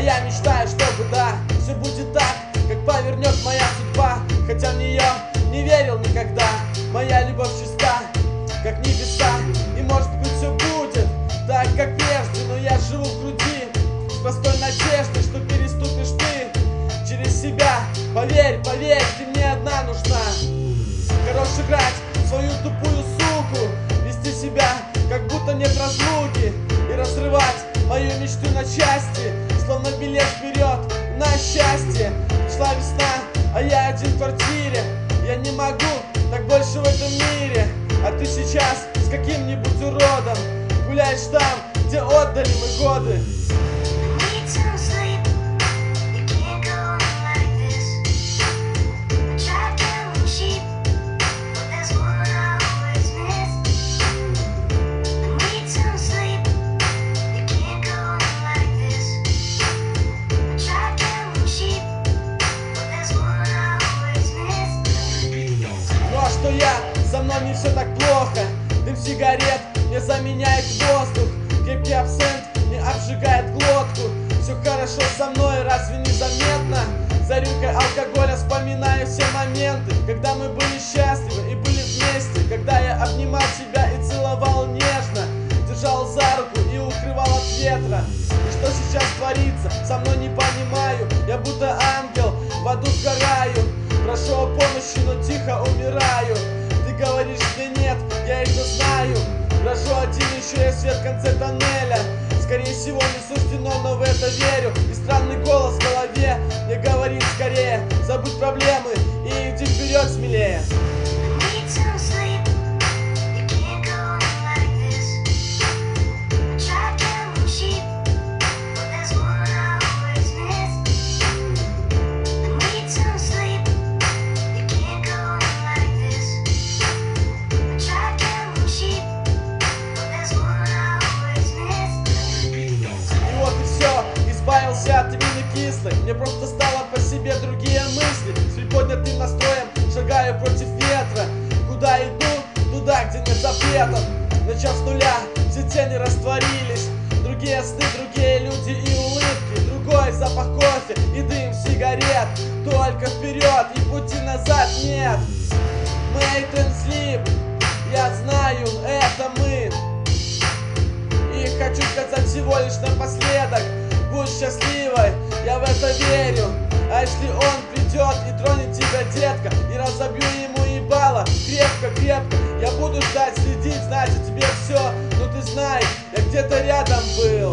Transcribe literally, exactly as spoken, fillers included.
я мечтаю, чтобы да, все будет так, как повернет моя судьба. Хотя в нее не верил никогда. Моя любовь чиста, как небеса. И может быть все будет так, как прежде, но я живу в груди с простой надеждой, что переступишь ты через себя. Поверь, поверь, ты мне одна нужна. Хорош играть в свою тупую суку, вести себя, как будто нет разлуки, и разрывать мою мечту на части, словно билет вперед на счастье. Пришла весна, а я один в квартире. Я не могу так больше в этом мире. А ты сейчас с каким-нибудь уродом гуляешь там, где отдали мы годы. Что я, со мной не все так плохо. Дым сигарет не заменяет воздух, крепкий абсент не обжигает глотку. Все хорошо со мной, разве не заметно? За рюмкой алкоголя вспоминаю все моменты, когда мы были счастливы и были вместе, когда я обнимал тебя и целовал нежно, держал за руку и укрывал от ветра. И что сейчас творится, со мной не понимаю. Я будто ангел, в аду сгораю. Прошу о помощи, но тихо умираю. Ты говоришь мне нет, я это знаю. Дрожу один, еще есть свет в конце тоннеля. Скорее всего не суждено, но в это верю. И странный голос в голове мне говорит скорее: забудь проблемы и иди вперед смелее. Избавился от вины кислой, мне просто стало по себе другие мысли. С приподнятым настроем шагаю против ветра. Куда иду? Туда, где нет запретов. Начав с нуля, все тени растворились. Другие сны, другие люди и улыбки. Другой запах кофе и дым сигарет. Только вперед и пути назад нет. Made and Sleep, я знаю, это мы. И хочу сказать всего лишь напоследок: будь счастливой, я в это верю. А если он придет и тронет тебя, детка, и разобью ему ебало крепко-крепко, я буду ждать, следить, знать о тебе все. Но ты знай, я где-то рядом был.